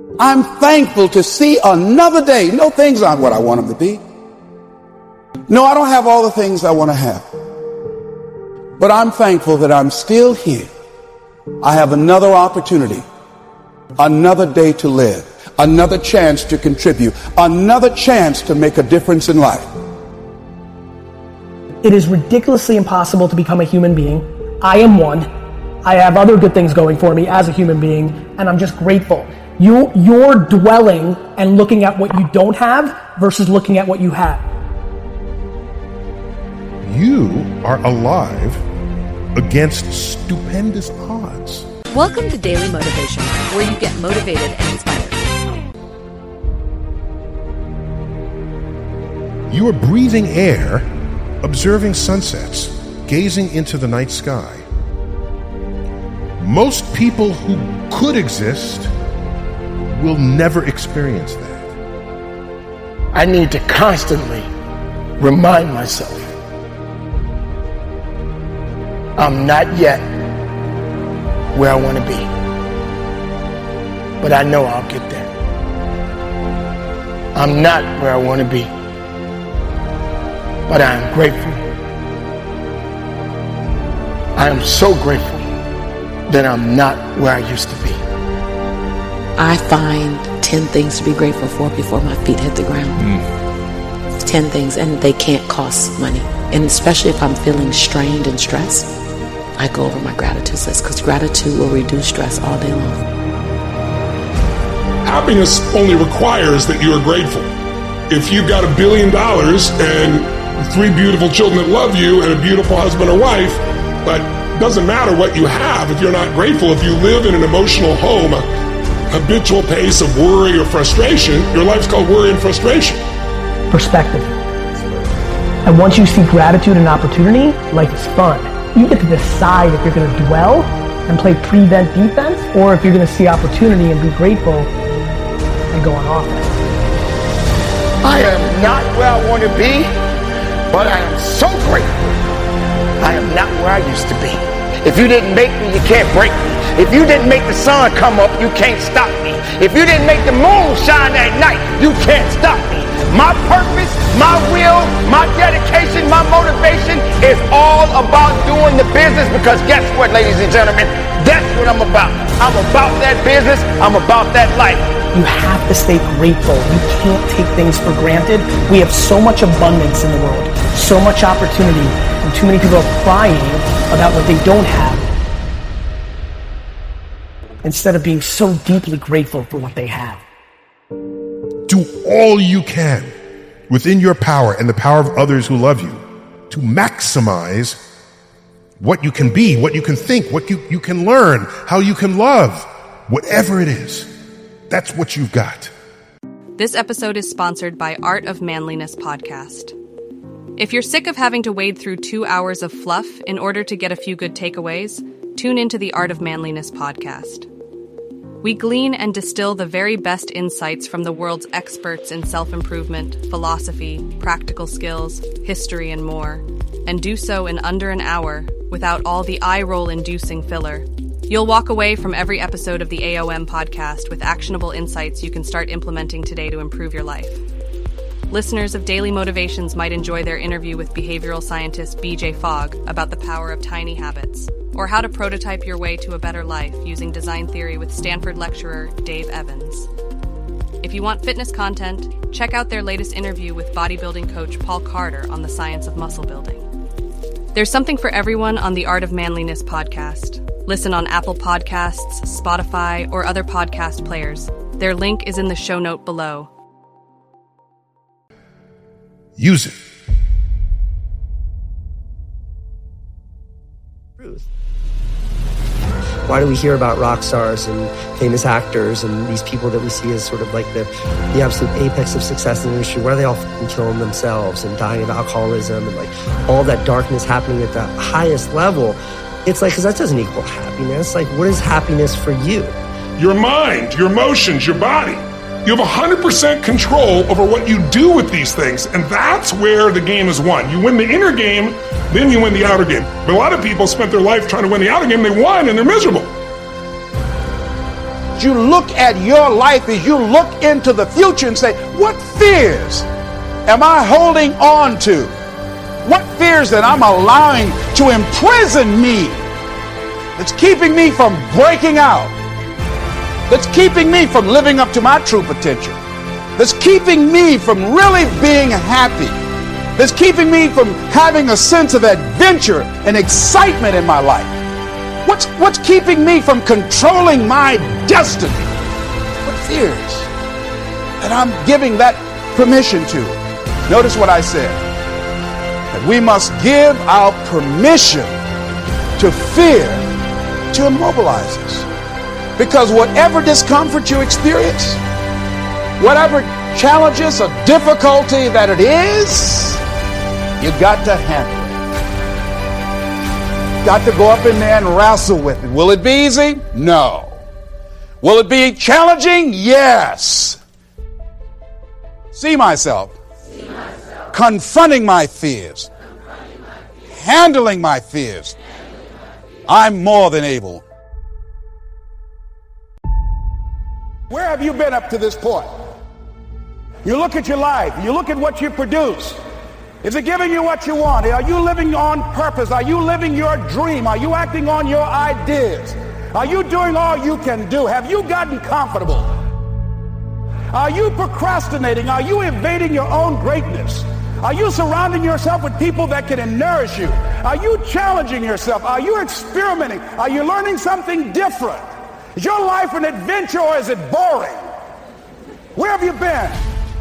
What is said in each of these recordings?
I'm thankful to see another day. No, things aren't what I want them to be. No, I don't have all the things I want to have. But I'm thankful that I'm still here. I have another opportunity, another day to live, another chance to contribute, another chance to make a difference in life. It is ridiculously impossible to become a human being. I am one. I have other good things going for me as a human being, and I'm just grateful. You're dwelling and looking at what you don't have versus looking at what you have. You are alive against stupendous odds. Welcome to Daily Motivation, where you get motivated and inspired. You are breathing air, observing sunsets, gazing into the night sky. Most people who could exist will never experience that. I need to constantly remind myself I'm not yet where I want to be, but I know I'll get there. I'm not where I want to be, but I am grateful. I am so grateful that I'm not where I used to be. I find 10 things to be grateful for before my feet hit the ground. 10 things, and they can't cost money. And especially if I'm feeling strained and stressed, I go over my gratitude list, because gratitude will reduce stress all day long. Happiness only requires that you are grateful. If you've got $1 billion and 3 beautiful children that love you and a beautiful husband or wife, but it doesn't matter what you have if you're not grateful. If you live in an emotional home, habitual pace of worry or frustration, your life's called worry and frustration. Perspective. And once you see gratitude and opportunity, life is fun. You get to decide if you're going to dwell and play prevent defense, or if you're going to see opportunity and be grateful and go on offense. I am not where I want to be, but I am so grateful. I am not where I used to be. If you didn't make me, you can't break me. If you didn't make the sun come up, you can't stop me. If you didn't make the moon shine at night, you can't stop me. My purpose, my will, my dedication, my motivation is all about doing the business, because guess what, ladies and gentlemen? That's what I'm about. I'm about that business. I'm about that life. You have to stay grateful. You can't take things for granted. We have so much abundance in the world, so much opportunity, and too many people are crying about what they don't have, instead of being so deeply grateful for what they have. Do all you can within your power and the power of others who love you to maximize what you can be, what you can think, what you can learn, how you can love, whatever it is. That's what you've got. This episode is sponsored by Art of Manliness podcast. If you're sick of having to wade through 2 hours of fluff in order to get a few good takeaways, tune into the Art of Manliness podcast. We glean and distill the very best insights from the world's experts in self-improvement, philosophy, practical skills, history, and more, and do so in under an hour without all the eye-roll-inducing filler. You'll walk away from every episode of the AOM podcast with actionable insights you can start implementing today to improve your life. Listeners of Daily Motivations might enjoy their interview with behavioral scientist BJ Fogg about the power of tiny habits, or how to prototype your way to a better life using design theory with Stanford lecturer Dave Evans. If you want fitness content, check out their latest interview with bodybuilding coach Paul Carter on the science of muscle building. There's something for everyone on the Art of Manliness podcast. Listen on Apple Podcasts, Spotify, or other podcast players. Their link is in the show note below. Use it. Why do we hear about rock stars and famous actors and these people that we see as sort of like the absolute apex of success in the industry? Why are they all killing themselves and dying of alcoholism and like all that darkness happening at the highest level? It's like, because that doesn't equal happiness. Like, what is happiness for you? Your mind, your emotions, your body. You have 100% control over what you do with these things, and that's where the game is won. You win the inner game, then you win the outer game. But a lot of people spent their life trying to win the outer game. They won, and they're miserable. that you look at your life is you look into the future and say, what fears am I holding on to? What fears that I'm allowing to imprison me, that's keeping me from breaking out, that's keeping me from living up to my true potential, that's keeping me from really being happy, that's keeping me from having a sense of adventure and excitement in my life? What's keeping me from controlling my destiny? What fears that I'm giving that permission to? Notice what I said, that we must give our permission to fear to immobilize us. Because whatever discomfort you experience, whatever challenges or difficulty that it is, you got to handle it. Got to go up in there and wrestle with it. Will it be easy? No. Will it be challenging? Yes. See myself. Confronting my fears. Handling my fears. I'm more than able. Where have you been up to this point? You look at your life. You look at what you produce. Is it giving you what you want? Are you living on purpose? Are you living your dream? Are you acting on your ideas? Are you doing all you can do? Have you gotten comfortable? Are you procrastinating? Are you evading your own greatness? Are you surrounding yourself with people that can nourish you? Are you challenging yourself? Are you experimenting? Are you learning something different? Is your life an adventure or is it boring? Where have you been?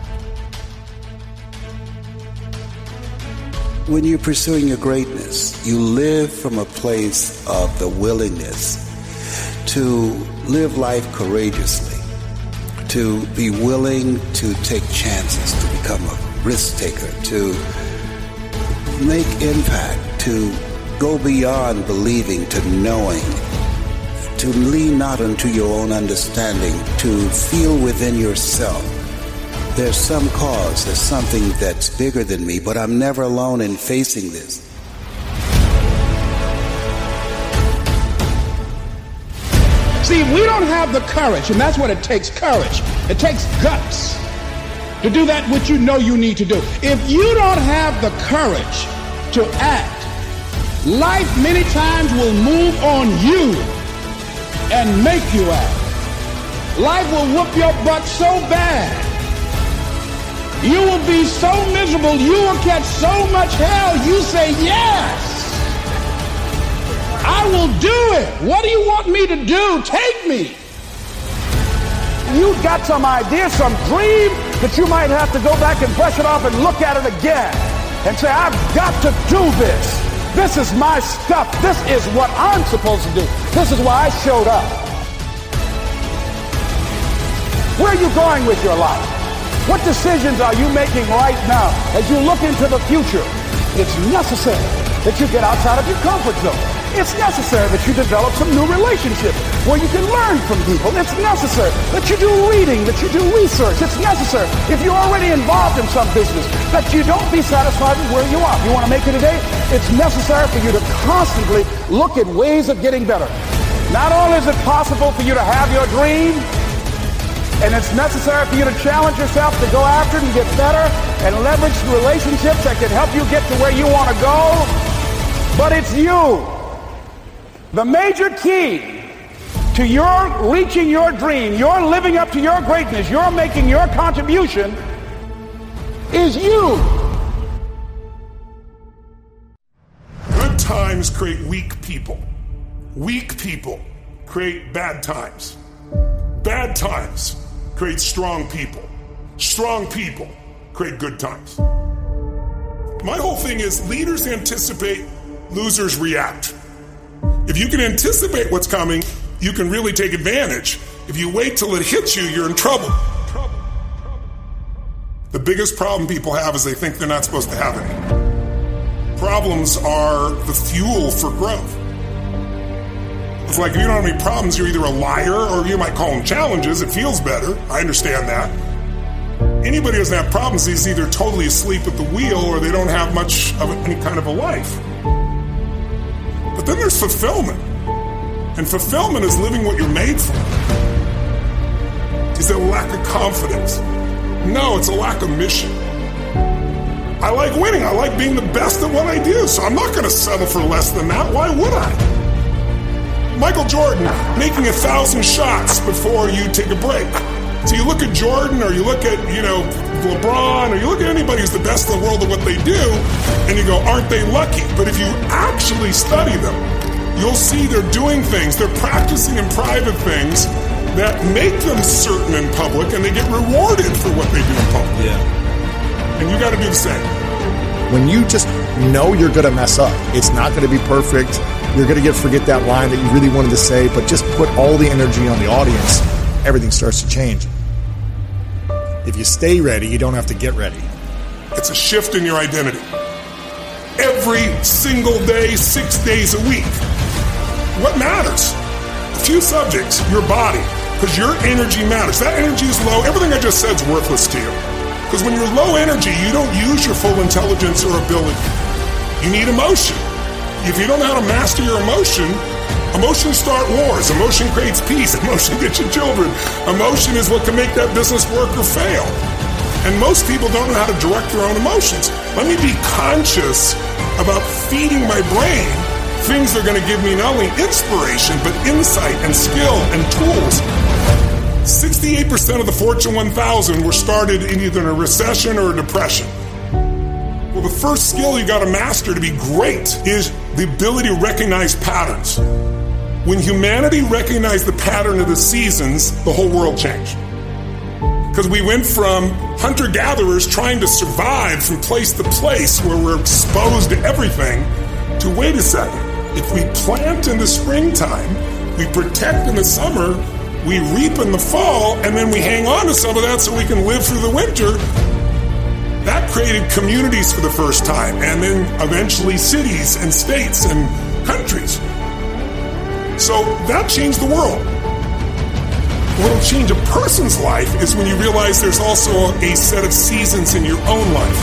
When you're pursuing your greatness, you live from a place of the willingness to live life courageously, to be willing to take chances, to become a risk taker, to make impact, to go beyond believing to knowing, to lean not unto your own understanding, to feel within yourself. There's some cause, there's something that's bigger than me, but I'm never alone in facing this. See, we don't have the courage, and that's what it takes, courage. It takes guts to do that which you know you need to do. If you don't have the courage to act, life many times will move on you and make you act. Life will whoop your butt so bad. You will be so miserable, you will catch so much hell, you say, yes, I will do it. What do you want me to do? Take me. You've got some idea, some dream, that you might have to go back and brush it off and look at it again and say, I've got to do this. This is my stuff. This is what I'm supposed to do. This is why I showed up. Where are you going with your life? What decisions are you making right now as you look into the future? It's necessary that you get outside of your comfort zone. It's necessary that you develop some new relationships where you can learn from people. It's necessary that you do reading, that you do research. It's necessary, if you're already involved in some business, that you don't be satisfied with where you are. You want to make it today? It's necessary for you to constantly look at ways of getting better. Not only is it possible for you to have your dream, and it's necessary for you to challenge yourself to go after it and get better and leverage relationships that can help you get to where you want to go. But it's you. The major key to your reaching your dream, your living up to your greatness, your making your contribution is you. Good times create weak people. Weak people create bad times. Bad times create strong people. Strong people create good times. My whole thing is leaders anticipate, losers react. If you can anticipate what's coming, you can really take advantage. If you wait till it hits you, you're in trouble. The biggest problem people have is they think they're not supposed to have any. Problems are the fuel for growth. It's like if you don't have any problems, you're either a liar or you might call them challenges. It feels better. I understand that. Anybody who doesn't have problems is either totally asleep at the wheel or they don't have much of any kind of a life. But then there's fulfillment. And fulfillment is living what you're made for. Is it a lack of confidence? No, it's a lack of mission. I like winning. I like being the best at what I do, so I'm not going to settle for less than that. Why would I? Michael Jordan making 1,000 shots before you take a break. So you look at Jordan, or you look at, LeBron, or you look at anybody who's the best in the world at what they do, and you go, aren't they lucky? But if you actually study them, you'll see they're doing things, they're practicing in private things that make them certain in public, and they get rewarded for what they do in public. Yeah. And you got to do the same. When you just know you're going to mess up, it's not going to be perfect. You're going to forget that line that you really wanted to say, but just put all the energy on the audience. Everything starts to change. If you stay ready, you don't have to get ready. It's a shift in your identity. Every single day, 6 days a week. What matters? A few subjects, your body, because your energy matters. That energy is low. Everything I just said is worthless to you. Because when you're low energy, you don't use your full intelligence or ability. You need emotion. If you don't know how to master your emotion, emotions start wars. Emotion creates peace. Emotion gets you children. Emotion is what can make that business work or fail. And most people don't know how to direct their own emotions. Let me be conscious about feeding my brain things that are going to give me not only inspiration, but insight and skill and tools. 68% of the Fortune 1000 were started in either a recession or a depression. Well, the first skill you got to master to be great is the ability to recognize patterns. When humanity recognized the pattern of the seasons, the whole world changed. Because we went from hunter-gatherers trying to survive from place to place where we're exposed to everything to, wait a second, if we plant in the springtime, we protect in the summer, we reap in the fall, and then we hang on to some of that so we can live through the winter. That created communities for the first time, and then eventually cities and states and countries. So that changed the world. What will change a person's life is when you realize there's also a set of seasons in your own life.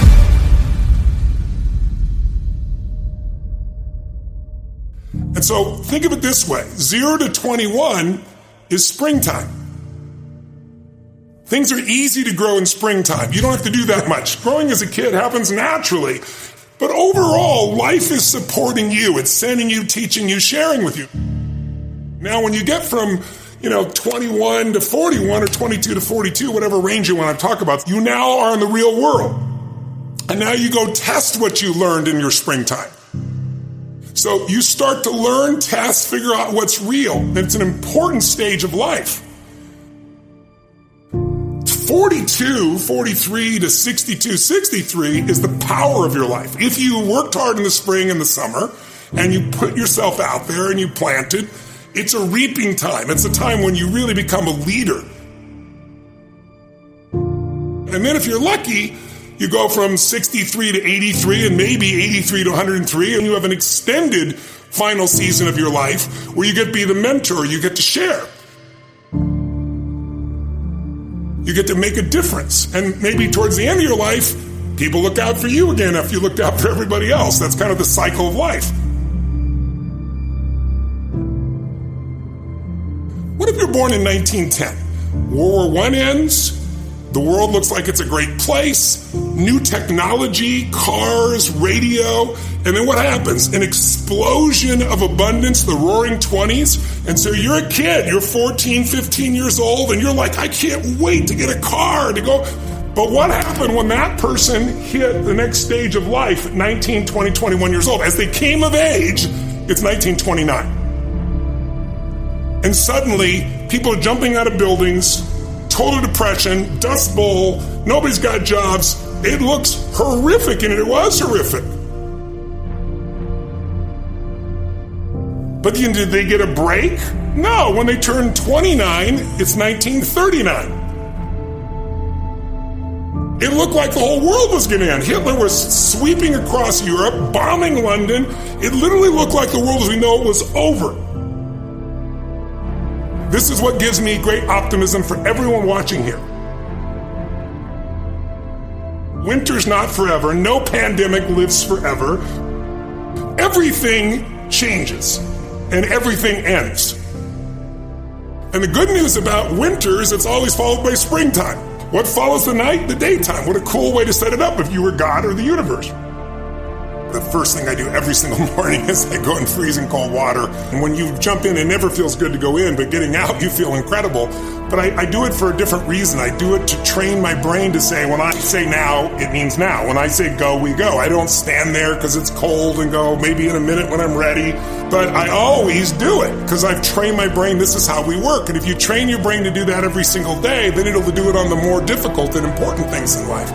And so think of it this way. 0 to 21 is springtime. Things are easy to grow in springtime. You don't have to do that much. Growing as a kid happens naturally. But overall, life is supporting you. It's sending you, teaching you, sharing with you. Now, when you get from 21 to 41 or 22 to 42, whatever range you want to talk about, you now are in the real world. And now you go test what you learned in your springtime. So you start to learn, test, figure out what's real. And it's an important stage of life. 42, 43 to 62, 63 is the power of your life. If you worked hard in the spring and the summer, and you put yourself out there and you planted, it's a reaping time. It's a time when you really become a leader. And then if you're lucky, you go from 63 to 83 and maybe 83 to 103, and you have an extended final season of your life where you get to be the mentor, you get to share. You get to make a difference. And maybe towards the end of your life, people look out for you again after you looked out for everybody else. That's kind of the cycle of life. What if you're born in 1910? World War I ends. The world looks like it's a great place. New technology, cars, radio. And then what happens? An explosion of abundance, the roaring 20s. And so you're a kid. You're 14, 15 years old. And you're like, I can't wait to get a car to go. But what happened when that person hit the next stage of life at 19, 20, 21 years old? As they came of age, it's 1929. And suddenly, people are jumping out of buildings, total depression, dust bowl, nobody's got jobs. It looks horrific, and it was horrific. But did they get a break? No, when they turned 29, it's 1939. It looked like the whole world was going to end. Hitler was sweeping across Europe, bombing London. It literally looked like the world as we know it was over. This is what gives me great optimism for everyone watching here. Winter's not forever. No pandemic lives forever. Everything changes and everything ends. And the good news about winter is it's always followed by springtime. What follows the night? The daytime. What a cool way to set it up if you were God or the universe. The first thing I do every single morning is I go in freezing cold water. And when you jump in, it never feels good to go in, but getting out, you feel incredible. But I do it for a different reason. I do it to train my brain to say, when I say now, it means now. When I say go, we go. I don't stand there because it's cold and go maybe in a minute when I'm ready. But I always do it because I've trained my brain. This is how we work. And if you train your brain to do that every single day, then it'll do it on the more difficult and important things in life.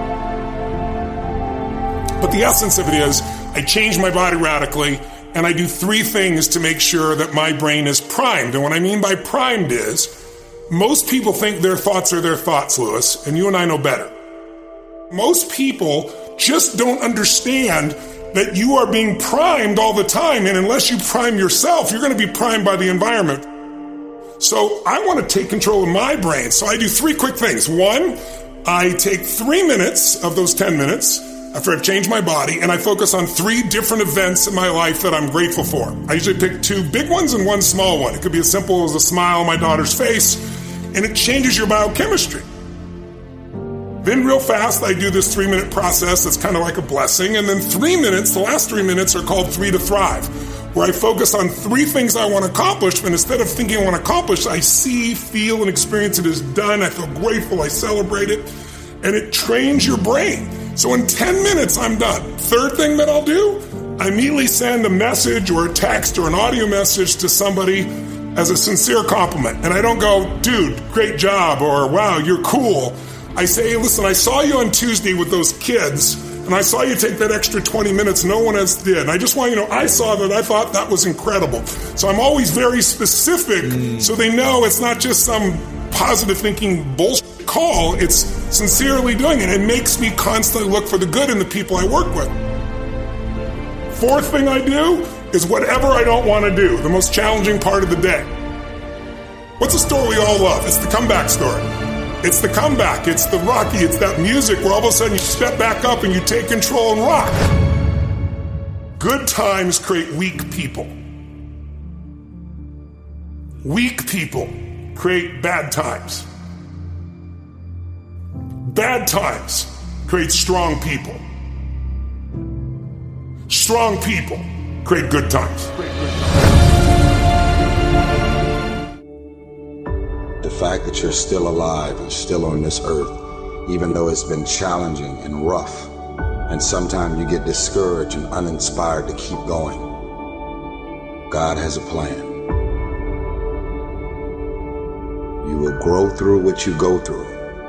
But the essence of it is, I change my body radically, and I do 3 things to make sure that my brain is primed. And what I mean by primed is, most people think their thoughts are their thoughts, Lewis, and you and I know better. Most people just don't understand that you are being primed all the time, and unless you prime yourself, you're going to be primed by the environment. So I want to take control of my brain. So I do 3 quick things. 1, I take 3 minutes of those 10 minutes after I've changed my body, and I focus on 3 different events in my life that I'm grateful for. I usually pick 2 big ones and 1 small one. It could be as simple as a smile on my daughter's face, and it changes your biochemistry. Then real fast, I do this 3-minute process that's kind of like a blessing, and then 3 minutes, the last 3 minutes are called 3 to Thrive, where I focus on 3 things I want to accomplish, and instead of thinking I want to accomplish, I see, feel, and experience it as done. I feel grateful, I celebrate it, and it trains your brain. So in 10 minutes, I'm done. 3rd thing that I'll do, I immediately send a message or a text or an audio message to somebody as a sincere compliment. And I don't go, dude, great job, or wow, you're cool. I say, hey, listen, I saw you on Tuesday with those kids, and I saw you take that extra 20 minutes no one else did. And I just want you to know, I saw that, I thought that was incredible. So I'm always very specific so they know it's not just some positive thinking bullshit call, it's sincerely doing it. It makes me constantly look for the good in the people I work with. 4th thing I do is whatever I don't want to do, the most challenging part of the day. What's a story we all love? It's the comeback story. It's the comeback. It's the Rocky. It's that music where all of a sudden you step back up and you take control and rock. Good times create weak people. Weak people create bad times. Bad times create strong people. Strong people create good times. The fact that you're still alive and still on this earth, even though it's been challenging and rough, and sometimes you get discouraged and uninspired to keep going. God has a plan. You will grow through what you go through.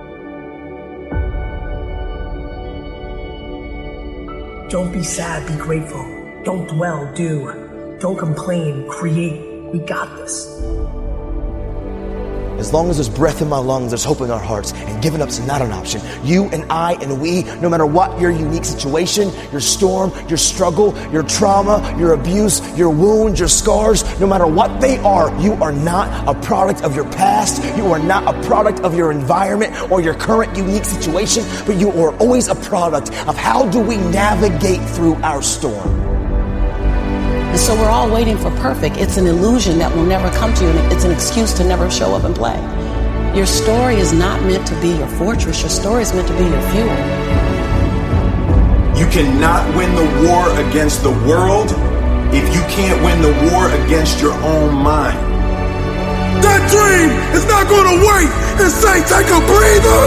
Don't be sad, be grateful. Don't dwell, do. Don't complain, create. We got this. As long as there's breath in my lungs, there's hope in our hearts, and giving up's not an option. You and I and we, no matter what your unique situation, your storm, your struggle, your trauma, your abuse, your wounds, your scars, no matter what they are, you are not a product of your past. You are not a product of your environment or your current unique situation, but you are always a product of how do we navigate through our storm. And so we're all waiting for perfect. It's an illusion that will never come to you, and it's an excuse to never show up and play. Your story is not meant to be your fortress. Your story is meant to be your fuel. You cannot win the war against the world if you can't win the war against your own mind. That dream is not going to wait and say, take a breather.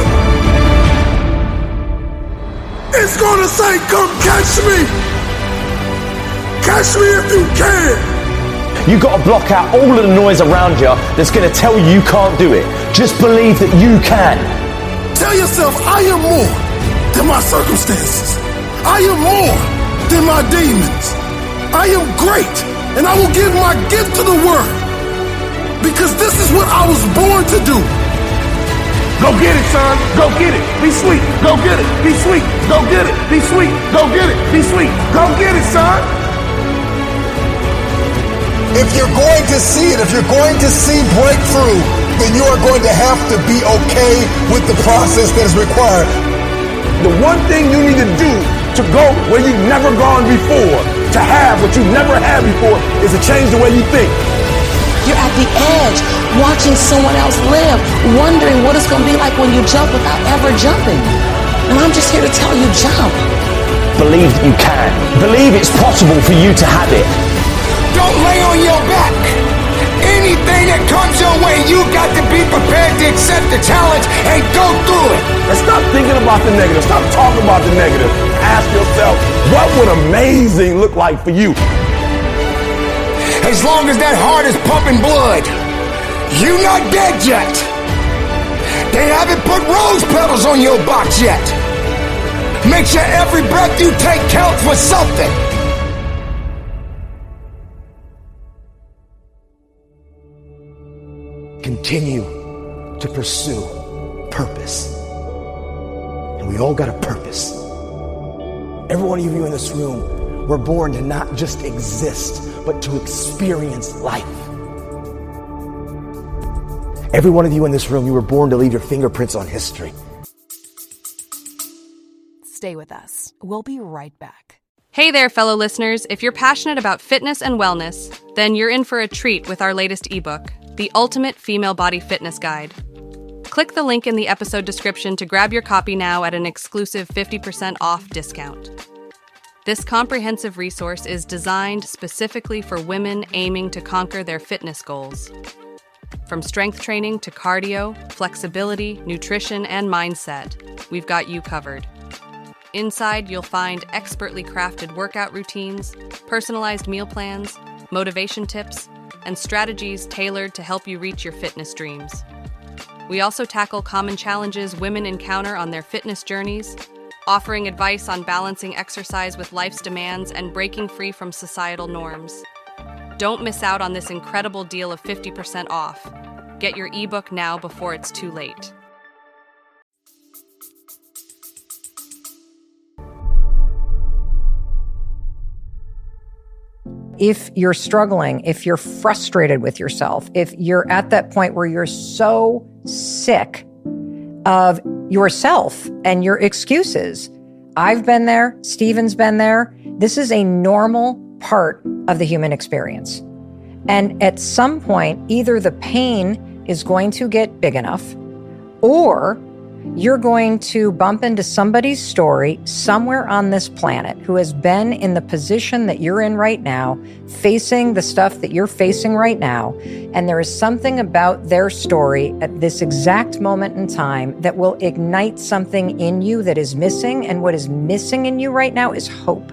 It's going to say, come catch me. Catch me if you can. You got to block out all of the noise around you that's going to tell you you can't do it. Just believe that you can. Tell yourself, I am more than my circumstances. I am more than my demons. I am great, and I will give my gift to the world because this is what I was born to do. Go get it, son. Go get it. Be sweet. Go get it. Be sweet. Go get it. Be sweet. Go get it. Be sweet. Go get it, son. If you're going to see it, if you're going to see breakthrough, then you are going to have to be okay with the process that is required. The one thing you need to do to go where you've never gone before, to have what you've never had before, is to change the way you think. You're at the edge, watching someone else live, wondering what it's going to be like when you jump without ever jumping. And I'm just here to tell you, jump. Believe that you can. Believe it's possible for you to have it. Don't lay on your back. Anything that comes your way, you got to be prepared to accept the challenge and go through it. And stop thinking about the negative. Stop talking about the negative. Ask yourself, what would amazing look like for you? As long as that heart is pumping blood, you're not dead yet. They haven't put rose petals on your box yet. Make sure every breath you take counts for something. Continue to pursue purpose. And we all got a purpose. Every one of you in this room, we're born to not just exist, but to experience life. Every one of you in this room, you were born to leave your fingerprints on history. Stay with us. We'll be right back. Hey there, fellow listeners. If you're passionate about fitness and wellness, then you're in for a treat with our latest ebook, The Ultimate Female Body Fitness Guide. Click the link in the episode description to grab your copy now at an exclusive 50% off discount. This comprehensive resource is designed specifically for women aiming to conquer their fitness goals. From strength training to cardio, flexibility, nutrition, and mindset, we've got you covered. Inside, you'll find expertly crafted workout routines, personalized meal plans, motivation tips, and strategies tailored to help you reach your fitness dreams. We also tackle common challenges women encounter on their fitness journeys, offering advice on balancing exercise with life's demands and breaking free from societal norms. Don't miss out on this incredible deal of 50% off. Get your ebook now before it's too late. If you're struggling, if you're frustrated with yourself, if you're at that point where you're so sick of yourself and your excuses, I've been there, Stephen's been there. This is a normal part of the human experience. And at some point, either the pain is going to get big enough, or you're going to bump into somebody's story somewhere on this planet who has been in the position that you're in right now, facing the stuff that you're facing right now. And there is something about their story at this exact moment in time that will ignite something in you that is missing. And what is missing in you right now is hope.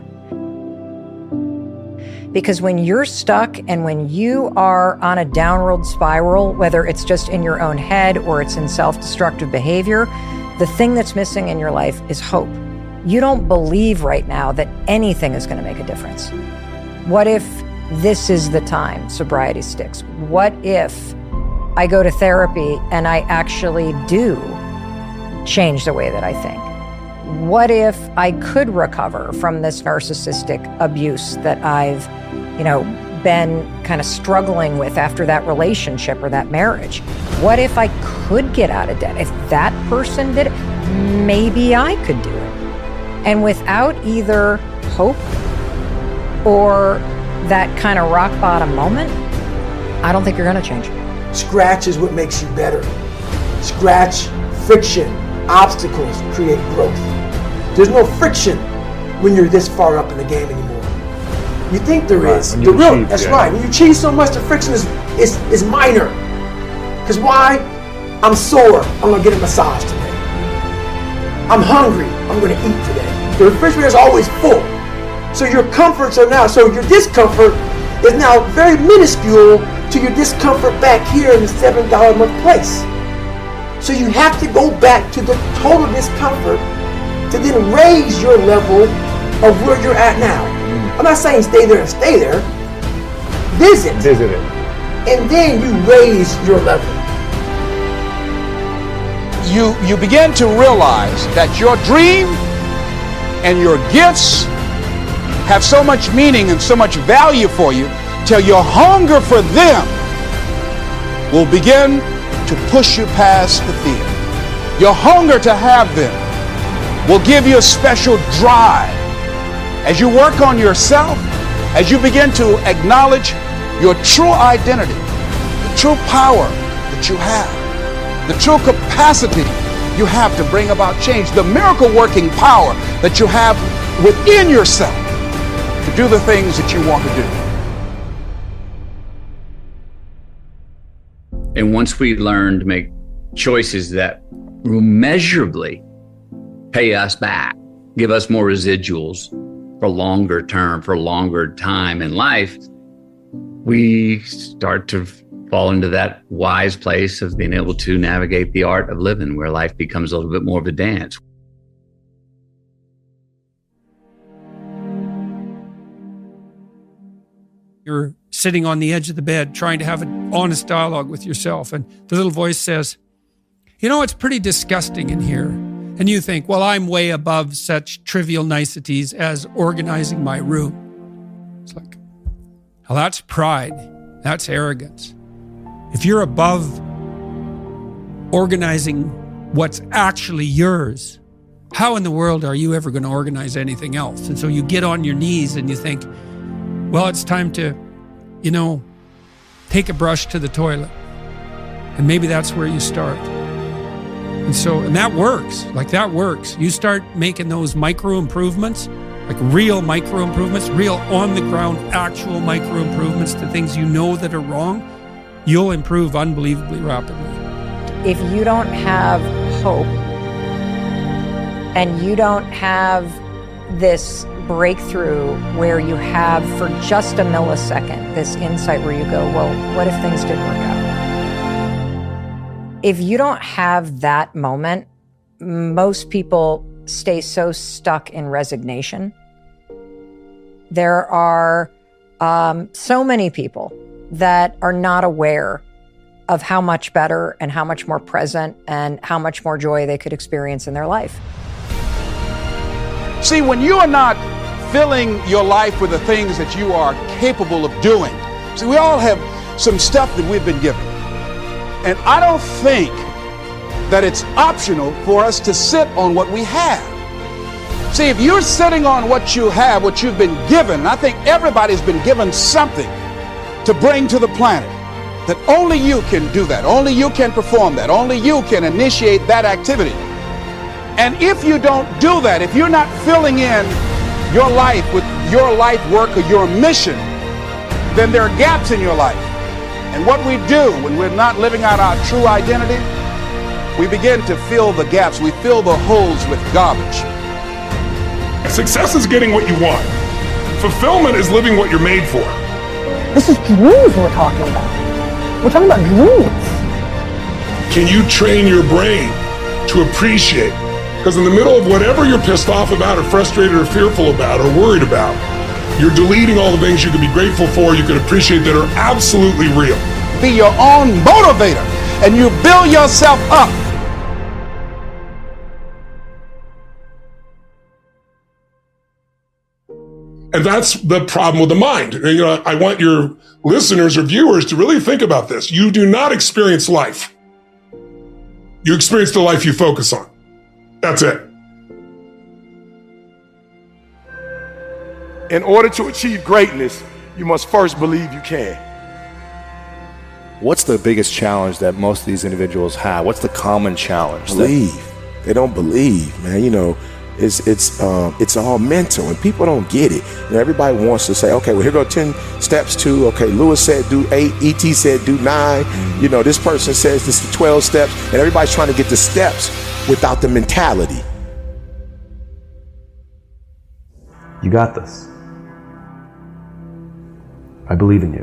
Because when you're stuck and when you are on a downward spiral, whether it's just in your own head or it's in self-destructive behavior, the thing that's missing in your life is hope. You don't believe right now that anything is going to make a difference. What if this is the time sobriety sticks? What if I go to therapy and I actually do change the way that I think? What if I could recover from this narcissistic abuse that I've, been kind of struggling with after that relationship or that marriage? What if I could get out of debt? If that person did it, maybe I could do it. And without either hope or that kind of rock bottom moment, I don't think you're going to change. Scratch is what makes you better. Scratch, friction, obstacles create growth. There's no friction when you're this far up in the game anymore. You think there is. That's right. When you achieve so much, the friction is minor. Because why? I'm sore. I'm going to get a massage today. I'm hungry. I'm going to eat today. The refrigerator is always full. So your comforts are now, so your discomfort is now very minuscule to your discomfort back here in the $7 a month place. So you have to go back to the total discomfort to then raise your level of where you're at now. I'm not saying stay there and stay there. Visit it. And then you raise your level. You begin to realize that your dream and your gifts have so much meaning and so much value for you till your hunger for them will begin to push you past the fear. Your hunger to have them will give you a special drive. As you work on yourself, as you begin to acknowledge your true identity, true power that you have, the true capacity you have to bring about change, the miracle working power that you have within yourself to do the things that you want to do. And once we learn to make choices that will measurably pay us back, give us more residuals for longer term, for longer time in life, we start to fall into that wise place of being able to navigate the art of living, where life becomes a little bit more of a dance. You're sitting on the edge of the bed trying to have an honest dialogue with yourself, and the little voice says, you know, it's pretty disgusting in here. And you think, well, I'm way above such trivial niceties as organizing my room. It's like, well, that's pride. That's arrogance. If you're above organizing what's actually yours, how in the world are you ever going to organize anything else? And so you get on your knees and you think, well, it's time to, you know, take a brush to the toilet. And maybe that's where you start. And that works. Like, that works. You start making those micro improvements, like real micro improvements, real on the ground, actual micro improvements to things you know that are wrong, you'll improve unbelievably rapidly. If you don't have hope and you don't have this breakthrough where you have for just a millisecond this insight where you go, well, what if things didn't work out? If you don't have that moment, most people stay so stuck in resignation. There are so many people that are not aware of how much better and how much more present and how much more joy they could experience in their life. See, when you are not filling your life with the things that you are capable of doing, see, we all have some stuff that we've been given. And I don't think that it's optional for us to sit on what we have. See, if you're sitting on what you have, what you've been given, and I think everybody's been given something to bring to the planet, that only you can do that, only you can perform that, only you can initiate that activity. And if you don't do that, if you're not filling in your life with your life work or your mission, then there are gaps in your life. And what we do when we're not living out our true identity, we begin to fill the gaps. We fill the holes with garbage. Success is getting what you want. Fulfillment is living what you're made for. This is dreams we're talking about. We're talking about dreams. Can you train your brain to appreciate? Because in the middle of whatever you're pissed off about or frustrated or fearful about or worried about, you're deleting all the things you can be grateful for, you can appreciate that are absolutely real. Be your own motivator, and you build yourself up. And that's the problem with the mind. You know, I want your listeners or viewers to really think about this. You do not experience life. You experience the life you focus on. That's it. In order to achieve greatness, you must first believe you can. What's the biggest challenge that most of these individuals have? What's the common challenge? Believe. They don't believe, man. You know, it's all mental, and people don't get it. You know, everybody wants to say, okay, well, here go 10 steps to, okay, Lewis said do 8, E.T. said do 9. You know, this person says this is 12 steps, and everybody's trying to get the steps without the mentality. You got this. I believe in you.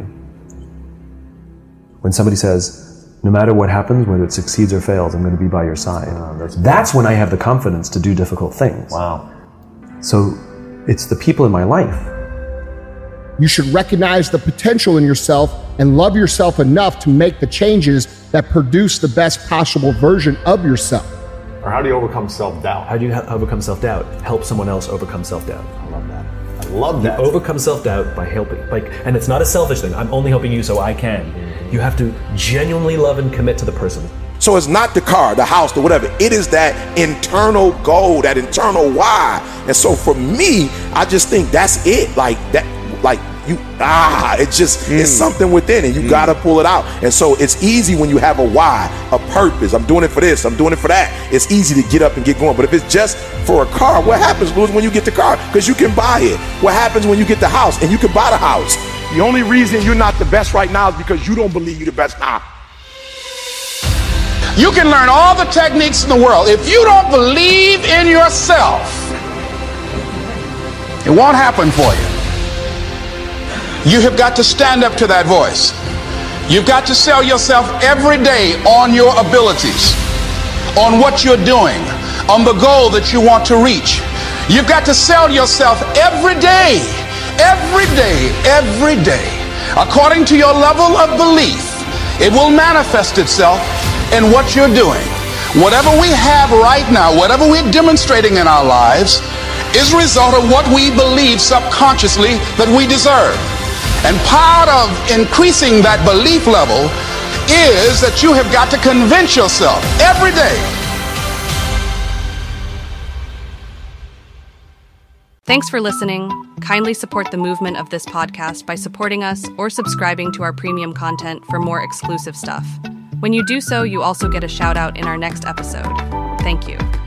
When somebody says, no matter what happens, whether it succeeds or fails, I'm going to be by your side. That's when I have the confidence to do difficult things. Wow. So it's the people in my life. You should recognize the potential in yourself and love yourself enough to make the changes that produce the best possible version of yourself. Or how do you overcome self-doubt? How do you overcome self-doubt? Help someone else overcome self-doubt. I love that. I love that. You overcome self-doubt by helping. And it's not a selfish thing. I'm only helping you so I can. You have to genuinely love and commit to the person. So it's not the car, the house, the whatever. It is that internal goal, that internal why. And so for me, I just think that's it. Like it's something within it. You gotta pull it out. And so it's easy when you have a why, a purpose. I'm doing it for this, I'm doing it for that. It's easy to get up and get going. But if it's just for a car, what happens, Louis, when you get the car? Because you can buy it. What happens when you get the house and you can buy the house? The only reason you're not the best right now is because you don't believe you're the best now. You can learn all the techniques in the world. If you don't believe in yourself, it won't happen for you. You have got to stand up to that voice. You've got to sell yourself every day on your abilities, on what you're doing, on the goal that you want to reach. You've got to sell yourself every day, every day, every day. According to your level of belief, it will manifest itself in what you're doing. Whatever we have right now, whatever we're demonstrating in our lives, is a result of what we believe subconsciously that we deserve. And part of increasing that belief level is that you have got to convince yourself every day. Thanks for listening. Kindly support the movement of this podcast by supporting us or subscribing to our premium content for more exclusive stuff. When you do so, you also get a shout out in our next episode. Thank you.